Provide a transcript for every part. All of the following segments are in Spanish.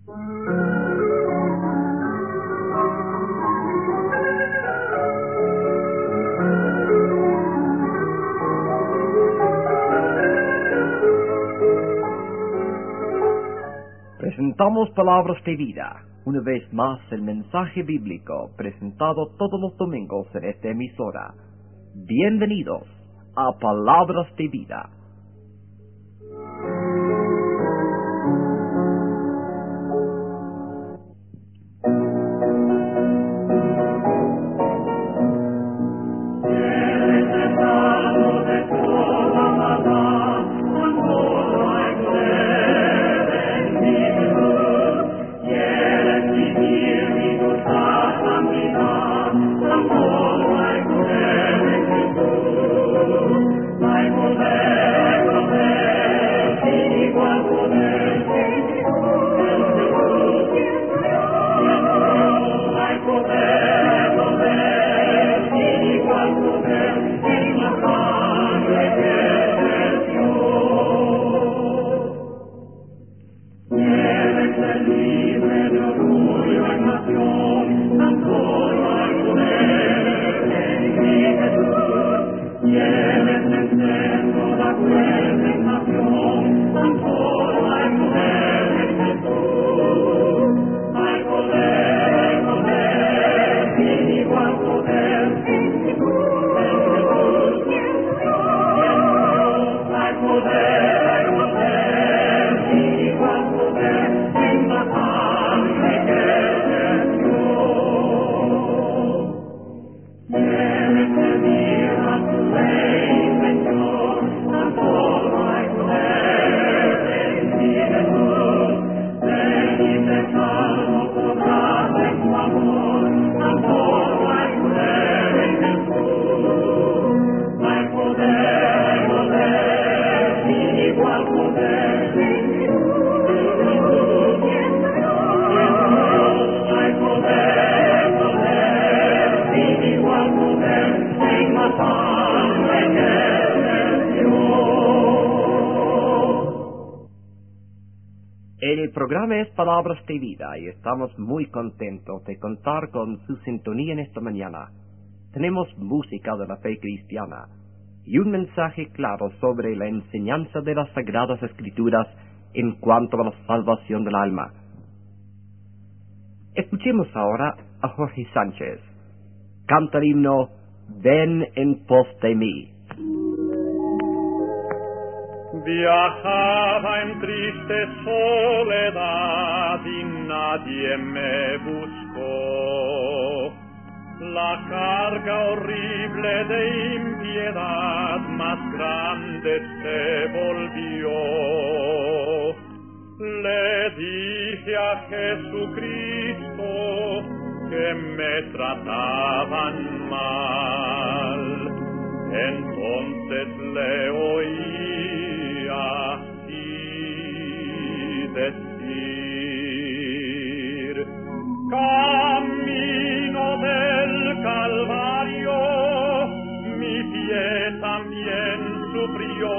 Presentamos Palabras de Vida, una vez más el mensaje bíblico presentado todos los domingos en esta emisora. Bienvenidos a Palabras de Vida. El programa es Palabras de Vida y estamos muy contentos de contar con su sintonía en esta mañana. Tenemos música de la fe cristiana y un mensaje claro sobre la enseñanza de las Sagradas Escrituras en cuanto a la salvación del alma. Escuchemos ahora a Jorge Sánchez. Canta el himno Ven en pos de mí. Viajaba en triste soledad y nadie me buscó. La carga horrible de impiedad más grande se volvió. Le dije a Jesucristo que me trataban mal. Entonces le oí así decir: camino del Calvario, mi pie también sufrió.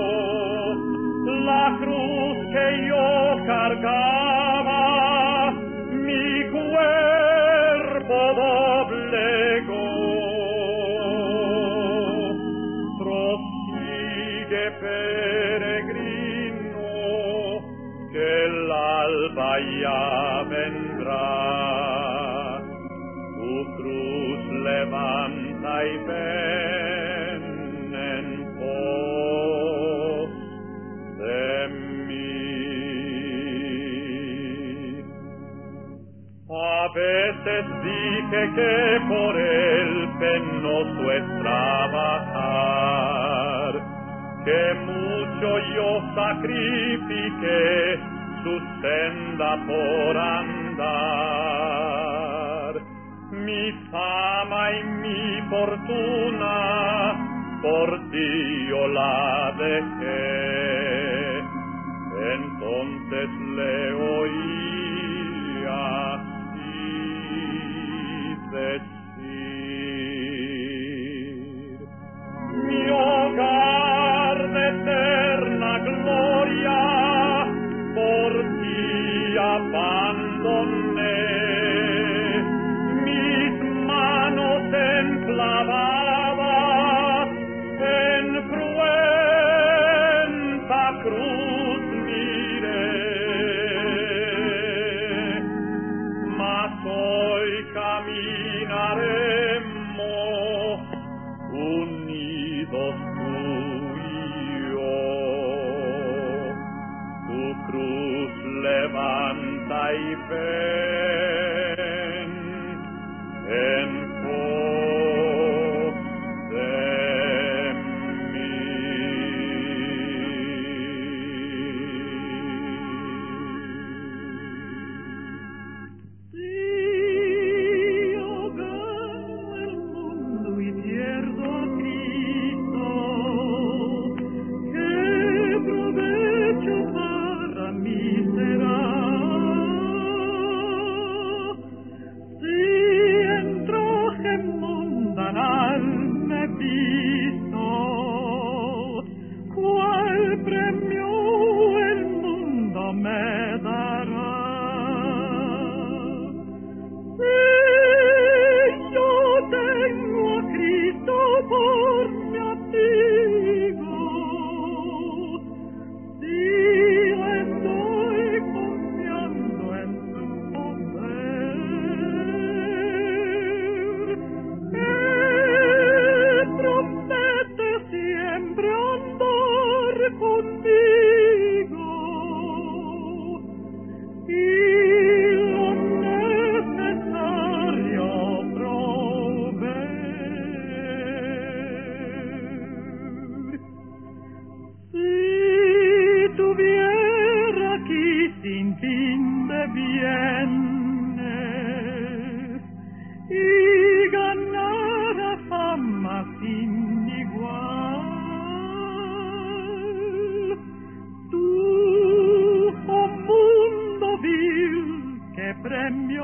La cruz que yo cargaba, mi cuerpo doblegó. Peregrino, que el alba ya vendrá, tu cruz levanta y ven en pos de mí. A veces dije que por el penoso es trabajar, que mucho yo sacrifiqué su senda por andar. Mi fama y mi fortuna por ti yo la dejé. Entonces le oí así decir: mi hogar de eterna gloria por ti apaga. cruz levanta y ven en pos de mí. Si yo gano el mundo y pierdo a Cristo, ¿qué provecho para mí será? Si en traje mundanal me visto, ¿cuál premio el mundo me dará? Si yo tengo a Cristo por mi amigo, si estoy confiando en su poder, Él promete siempre andar conmigo y lo necesario proveer. Si tuviera aquí sin fin de bienes y ganara fama sin igual, tú, oh mundo vil, ¿qué premio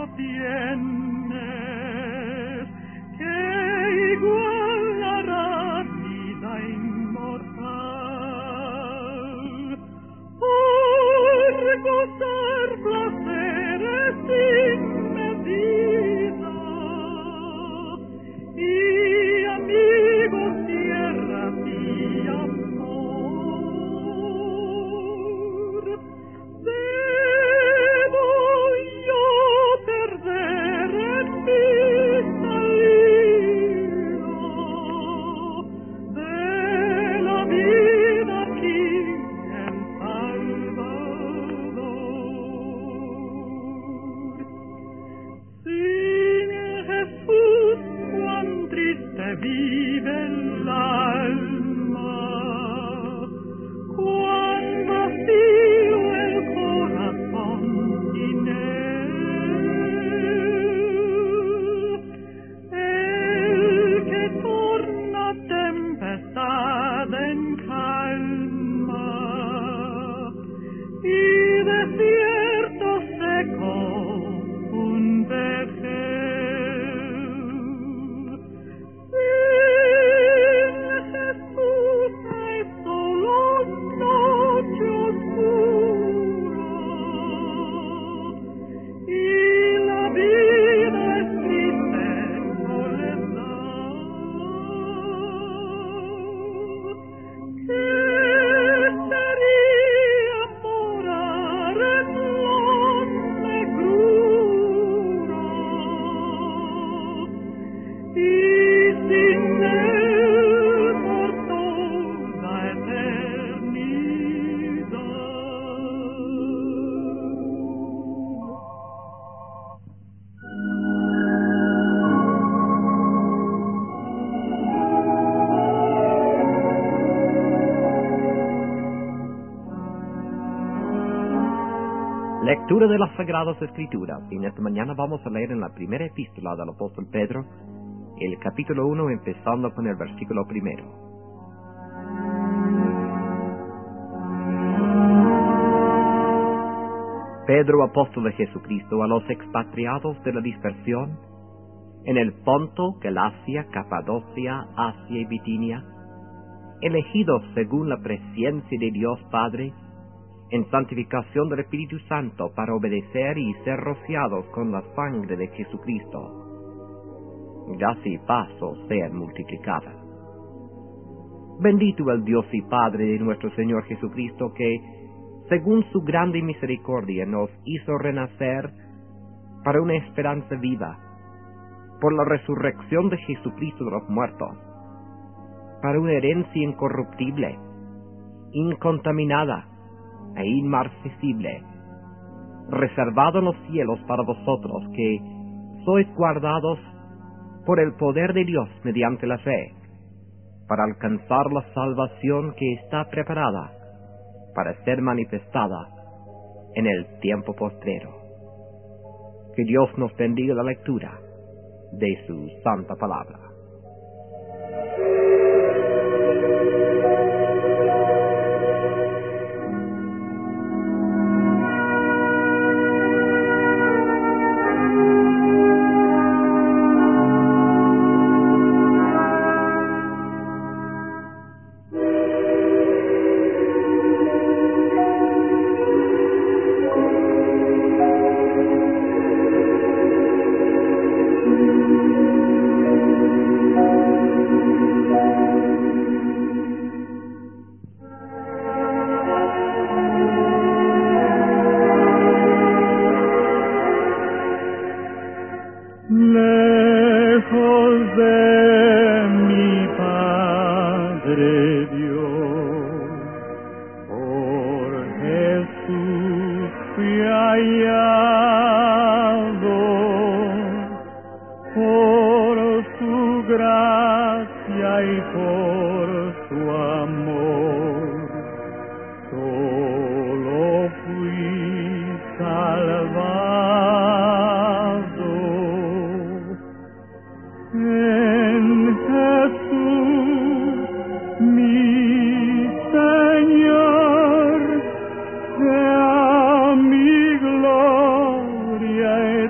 tienes que igualará vida inmortal? Por gozar placeres sin medida y amigos, tierras y amor, ¿debo yo perder en mi salida de la vida aquí en Salvador? Sin Jesús, cuán triste vive el alma, cuán vacío el corazón sin él. El que torna tempestad en calma y desierto seco un vergel. Sin Jesús es solo noche oscura y la vida es triste soledad. ¿Qué sería morar en la negrura y sin él por toda eternidad? Lectura de las Sagradas Escrituras. Y en esta mañana vamos a leer en la primera epístola del apóstol Pedro, el capítulo 1, empezando con el versículo 1. Pedro, apóstol de Jesucristo, a los expatriados de la dispersión, en el Ponto, Galacia, Capadocia, Asia y Bitinia, elegidos según la presencia de Dios Padre, en santificación del Espíritu Santo, para obedecer y ser rociados con la sangre de Jesucristo. Gracia y paz os sean multiplicadas. Bendito el Dios y Padre de nuestro Señor Jesucristo, que, según su grande misericordia, nos hizo renacer para una esperanza viva, por la resurrección de Jesucristo de los muertos, para una herencia incorruptible, incontaminada, e inmarcesible, reservado en los cielos para vosotros, que sois guardados por el poder de Dios mediante la fe, para alcanzar la salvación que está preparada para ser manifestada en el tiempo postrero. Que Dios nos bendiga la lectura de su santa palabra. Lejos de mi Padre Dios, por Jesús fui hallado, por su gracia y por su amor, solo fui salvado. En Jesús, mi Señor, sea mi gloria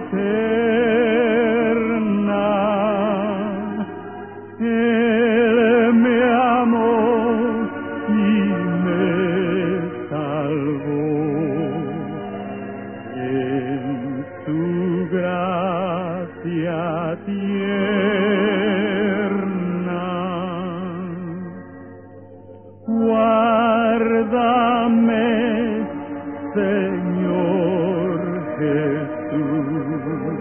eterna. Él me amó y me salvó. En su gracia tierna, guárdame, Señor Jesús,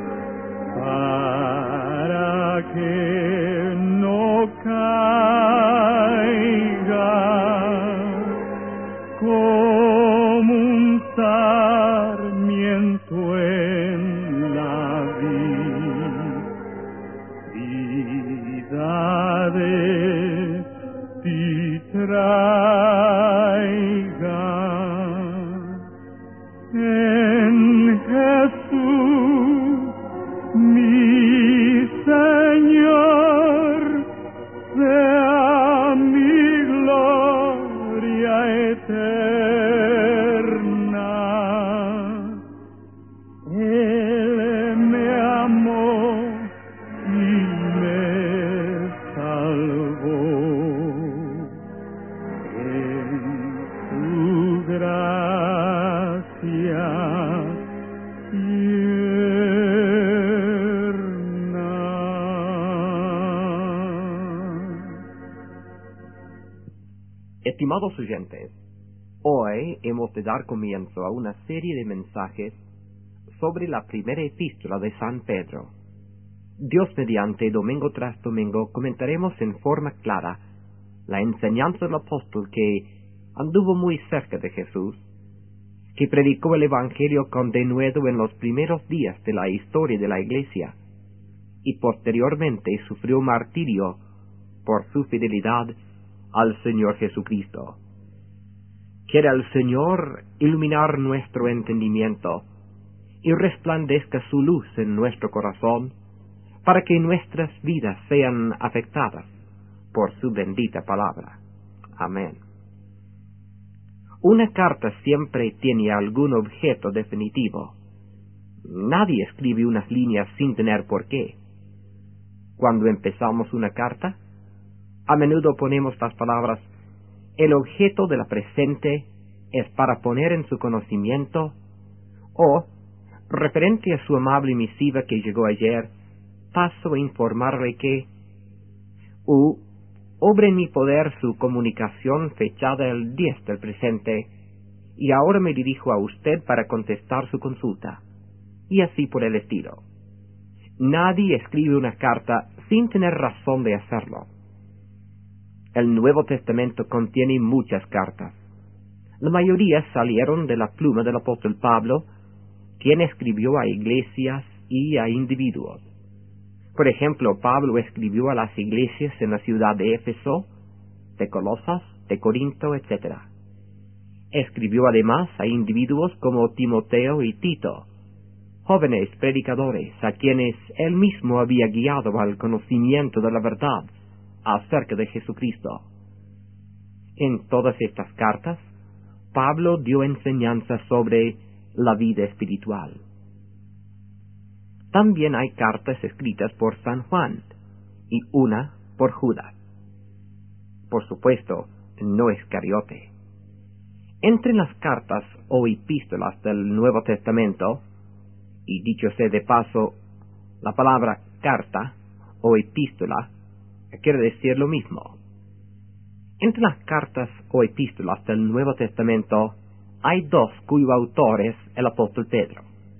para que no caiga como un sarmiento en la vida de ti traiga. En Jesús, mi Señor, sea mi gloria eterna. Él me amó y me salvó. En su gracia tierna. Estimados oyentes, hoy hemos de dar comienzo a una serie de mensajes sobre la primera epístola de San Pedro. Dios mediante, domingo tras domingo, comentaremos en forma clara la enseñanza del apóstol que anduvo muy cerca de Jesús, que predicó el Evangelio con denuedo en los primeros días de la historia de la Iglesia, y posteriormente sufrió martirio por su fidelidad al Señor Jesucristo. Quiera el Señor iluminar nuestro entendimiento y resplandezca su luz en nuestro corazón, para que nuestras vidas sean afectadas por su bendita palabra. Amén. Una carta siempre tiene algún objeto definitivo. Nadie escribe unas líneas sin tener por qué. Cuando empezamos una carta, a menudo ponemos las palabras: el objeto de la presente es para poner en su conocimiento, o, referente a su amable misiva que llegó ayer, paso a informarle que, obra en mi poder su comunicación fechada el 10 del presente, y ahora me dirijo a usted para contestar su consulta, y así por el estilo. Nadie escribe una carta sin tener razón de hacerlo. El Nuevo Testamento contiene muchas cartas. La mayoría salieron de la pluma del apóstol Pablo, quien escribió a iglesias y a individuos. Por ejemplo, Pablo escribió a las iglesias en la ciudad de Éfeso, de Colosas, de Corinto, etc. Escribió además a individuos como Timoteo y Tito, jóvenes predicadores a quienes él mismo había guiado al conocimiento de la verdad acerca de Jesucristo. En todas estas cartas, Pablo dio enseñanzas sobre la vida espiritual. También hay cartas escritas por San Juan y una por Judas. Por supuesto, no Iscariote. Entre las cartas o epístolas del Nuevo Testamento, y dicho sea de paso, la palabra carta o epístola quiere decir lo mismo. Entre las cartas o epístolas del Nuevo Testamento hay dos cuyo autor es el apóstol Pedro.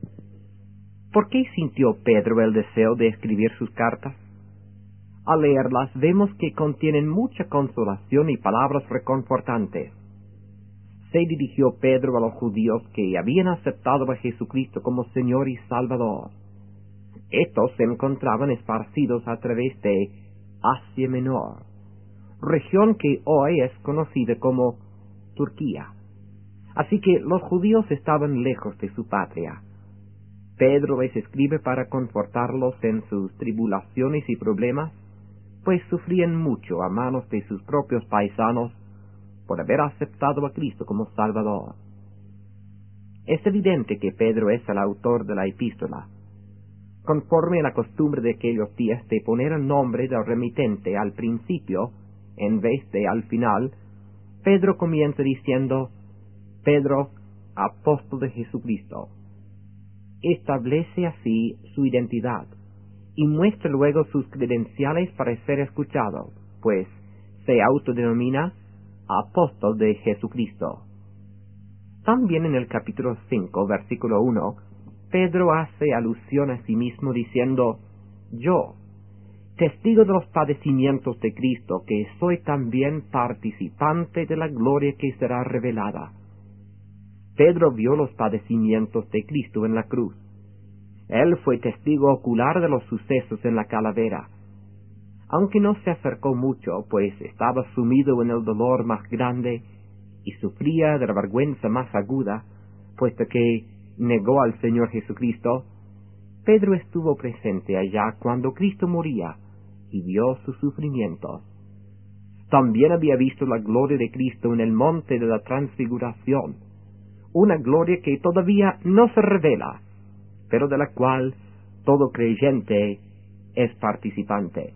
¿Por qué sintió Pedro el deseo de escribir sus cartas? Al leerlas vemos que contienen mucha consolación y palabras reconfortantes. Se dirigió Pedro a los judíos que habían aceptado a Jesucristo como Señor y Salvador. Estos se encontraban esparcidos a través de Asia Menor, región que hoy es conocida como Turquía. Así que los judíos estaban lejos de su patria. Pedro les escribe para confortarlos en sus tribulaciones y problemas, pues sufrían mucho a manos de sus propios paisanos por haber aceptado a Cristo como Salvador. Es evidente que Pedro es el autor de la epístola. Conforme a la costumbre de aquellos días de poner el nombre del remitente al principio, en vez de al final, Pedro comienza diciendo, Pedro, apóstol de Jesucristo. Establece así su identidad y muestra luego sus credenciales para ser escuchado, pues se autodenomina apóstol de Jesucristo. También en el capítulo 5, versículo 1, Pedro hace alusión a sí mismo diciendo, yo, testigo de los padecimientos de Cristo, que soy también participante de la gloria que será revelada. Pedro vio los padecimientos de Cristo en la cruz. Él fue testigo ocular de los sucesos en la calavera. Aunque no se acercó mucho, pues estaba sumido en el dolor más grande y sufría de la vergüenza más aguda, puesto que negó al Señor Jesucristo, Pedro estuvo presente allá cuando Cristo moría y vio sus sufrimientos. También había visto la gloria de Cristo en el monte de la transfiguración, una gloria que todavía no se revela, pero de la cual todo creyente es participante.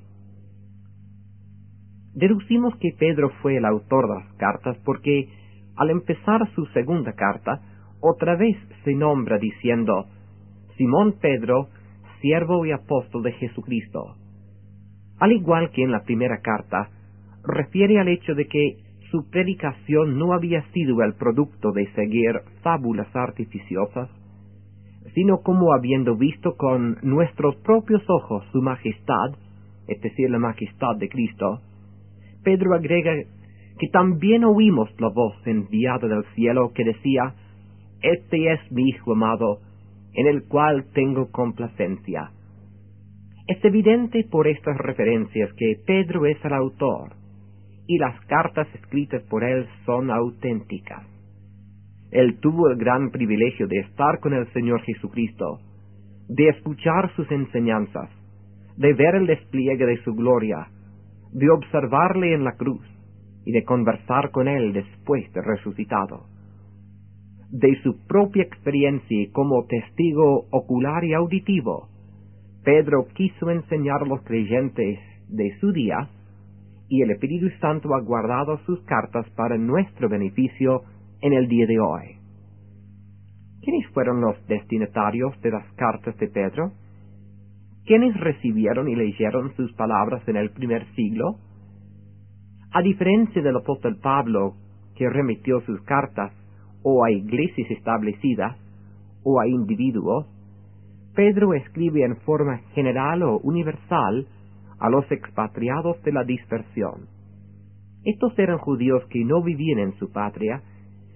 Deducimos que Pedro fue el autor de las cartas porque, al empezar su segunda carta, otra vez se nombra diciendo, Simón Pedro, siervo y apóstol de Jesucristo. Al igual que en la primera carta, refiere al hecho de que su predicación no había sido el producto de seguir fábulas artificiosas, sino como habiendo visto con nuestros propios ojos su majestad, es decir, la majestad de Cristo, Pedro agrega que también oímos la voz enviada del cielo que decía, Este es mi Hijo amado, en el cual tengo complacencia. Es evidente por estas referencias que Pedro es el autor, y las cartas escritas por él son auténticas. Él tuvo el gran privilegio de estar con el Señor Jesucristo, de escuchar sus enseñanzas, de ver el despliegue de su gloria, de observarle en la cruz y de conversar con él después de resucitado. De su propia experiencia como testigo ocular y auditivo, Pedro quiso enseñar a los creyentes de su día, y el Espíritu Santo ha guardado sus cartas para nuestro beneficio en el día de hoy. ¿Quiénes fueron los destinatarios de las cartas de Pedro? ¿Quiénes recibieron y leyeron sus palabras en el primer siglo? A diferencia del apóstol Pablo, que remitió sus cartas o a iglesias establecidas o a individuos, Pedro escribe en forma general o universal a los expatriados de la dispersión. Estos eran judíos que no vivían en su patria,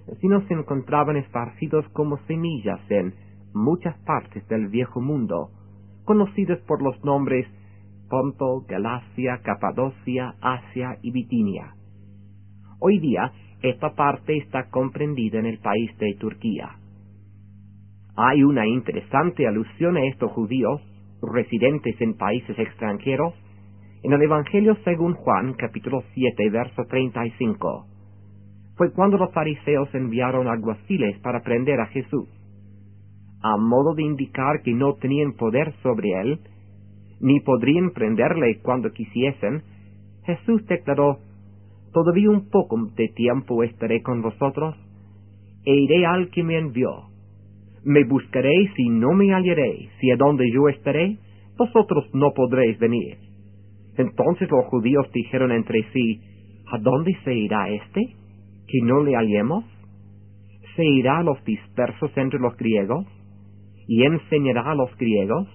sino se encontraban esparcidos como semillas en muchas partes del viejo mundo, conocidas por los nombres Ponto, Galacia, Capadocia, Asia y Bitinia. Hoy día, esta parte está comprendida en el país de Turquía. Hay una interesante alusión a estos judíos, residentes en países extranjeros, en el Evangelio según Juan, capítulo 7, verso 35. Fue cuando los fariseos enviaron alguaciles para prender a Jesús. A modo de indicar que no tenían poder sobre él, ni podrían prenderle cuando quisiesen, Jesús declaró: «Todavía un poco de tiempo estaré con vosotros, e iré al que me envió. Me buscaréis y no me hallaréis, y a donde yo estaré, vosotros no podréis venir». Entonces los judíos dijeron entre sí: «¿A dónde se irá éste, que no le hallemos? ¿Se irá a los dispersos entre los griegos, y enseñará a los griegos?»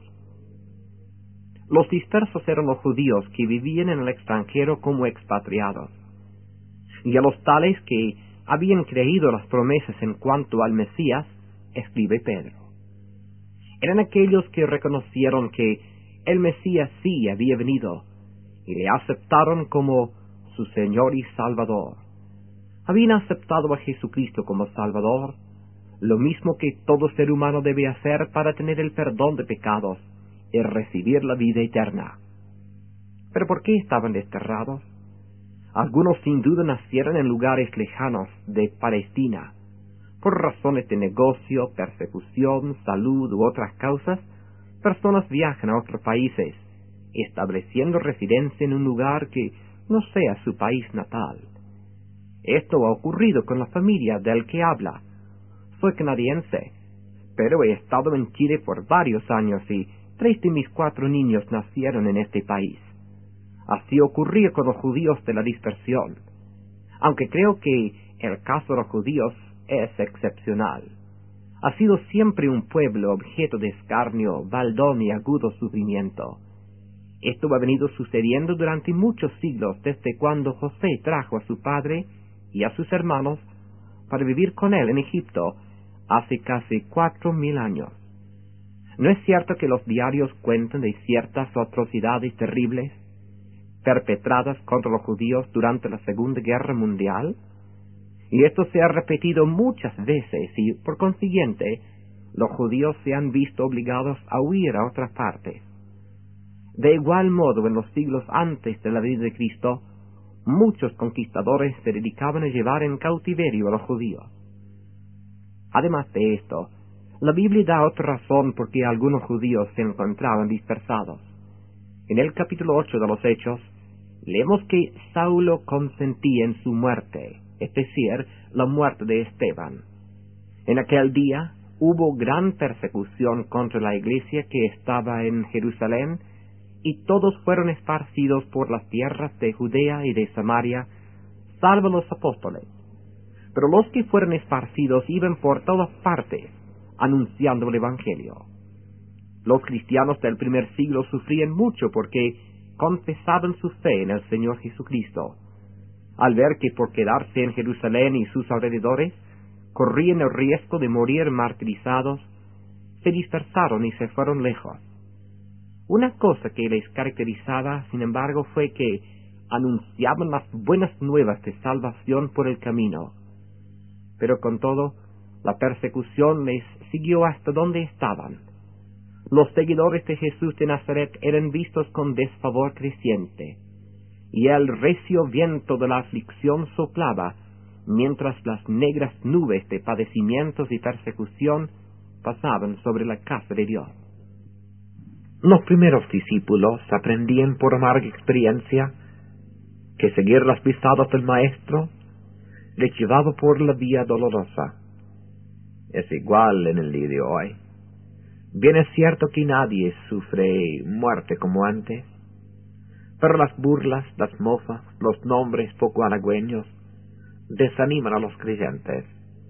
Los dispersos eran los judíos que vivían en el extranjero como expatriados, y a los tales que habían creído las promesas en cuanto al Mesías, escribe Pedro. Eran aquellos que reconocieron que el Mesías sí había venido, y le aceptaron como su Señor y Salvador. Habían aceptado a Jesucristo como Salvador, lo mismo que todo ser humano debe hacer para tener el perdón de pecados y recibir la vida eterna. ¿Pero por qué estaban desterrados? Algunos sin duda nacieron en lugares lejanos de Palestina. Por razones de negocio, persecución, salud u otras causas, personas viajan a otros países, estableciendo residencia en un lugar que no sea su país natal. Esto ha ocurrido con la familia del que habla. Soy canadiense, pero he estado en Chile por varios años y 3 de mis 4 niños nacieron en este país. Así ocurría con los judíos de la dispersión, aunque creo que el caso de los judíos es excepcional. Ha sido siempre un pueblo objeto de escarnio, baldón y agudo sufrimiento. Esto ha venido sucediendo durante muchos siglos desde cuando José trajo a su padre y a sus hermanos para vivir con él en Egipto hace casi 4.000 años. ¿No es cierto que los diarios cuentan de ciertas atrocidades terribles perpetradas contra los judíos durante la Segunda Guerra Mundial? Y esto se ha repetido muchas veces y, por consiguiente, los judíos se han visto obligados a huir a otras partes. De igual modo, en los siglos antes de la vida de Cristo, muchos conquistadores se dedicaban a llevar en cautiverio a los judíos. Además de esto, la Biblia da otra razón por qué algunos judíos se encontraban dispersados. En el capítulo 8 de los Hechos, leemos que Saulo consentía en su muerte, es decir, la muerte de Esteban. En aquel día hubo gran persecución contra la iglesia que estaba en Jerusalén, y todos fueron esparcidos por las tierras de Judea y de Samaria, salvo los apóstoles. Pero los que fueron esparcidos iban por todas partes, anunciando el Evangelio. Los cristianos del primer siglo sufrían mucho porque confesaban su fe en el Señor Jesucristo. Al ver que por quedarse en Jerusalén y sus alrededores corrían el riesgo de morir martirizados, se dispersaron y se fueron lejos. Una cosa que les caracterizaba, sin embargo, fue que anunciaban las buenas nuevas de salvación por el camino. Pero con todo, la persecución les siguió hasta donde estaban. Los seguidores de Jesús de Nazaret eran vistos con desfavor creciente, y el recio viento de la aflicción soplaba, mientras las negras nubes de padecimientos y persecución pasaban sobre la casa de Dios. Los primeros discípulos aprendían por amarga experiencia que seguir las pisadas del Maestro les llevaba por la vía dolorosa. Es igual en el día de hoy. Bien es cierto que nadie sufre muerte como antes, pero las burlas, las mofas, los nombres poco halagüeños desaniman a los creyentes.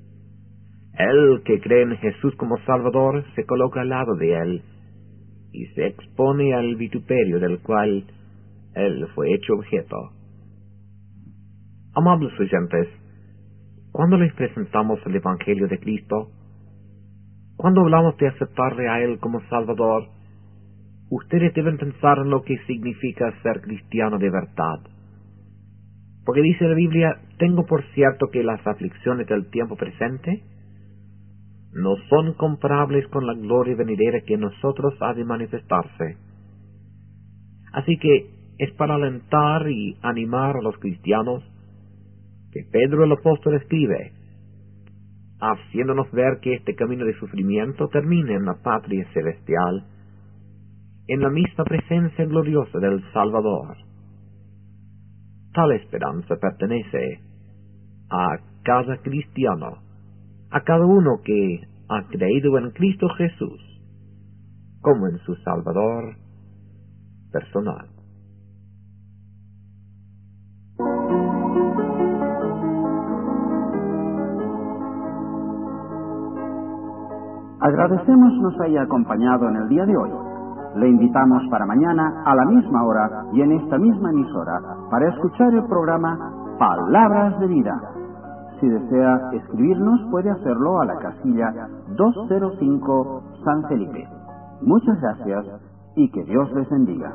El que cree en Jesús como Salvador se coloca al lado de él y se expone al vituperio del cual él fue hecho objeto. Amables oyentes, cuando les presentamos el Evangelio de Cristo, cuando hablamos de aceptarle a Él como Salvador, ustedes deben pensar en lo que significa ser cristiano de verdad. Porque dice la Biblia, tengo por cierto que las aflicciones del tiempo presente no son comparables con la gloria venidera que en nosotros ha de manifestarse. Así que es para alentar y animar a los cristianos que Pedro el apóstol escribe, haciéndonos ver que este camino de sufrimiento termina en la patria celestial, en la misma presencia gloriosa del Salvador. Tal esperanza pertenece a cada cristiano, a cada uno que ha creído en Cristo Jesús como en su Salvador personal. Agradecemos nos haya acompañado en el día de hoy. Le invitamos para mañana a la misma hora y en esta misma emisora para escuchar el programa Palabras de Vida. Si desea escribirnos puede hacerlo a la casilla 205 San Felipe. Muchas gracias y que Dios les bendiga.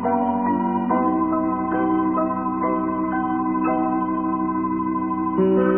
Thank you.